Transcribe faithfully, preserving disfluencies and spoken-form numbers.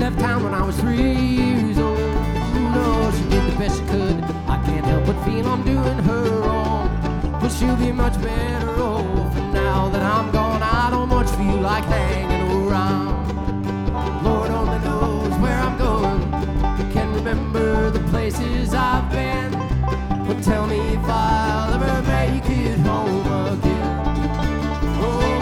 left town when I was three years old. No, she did the best she could. I can't help but feel I'm doing her wrong, but she'll be much better off now that I'm gone.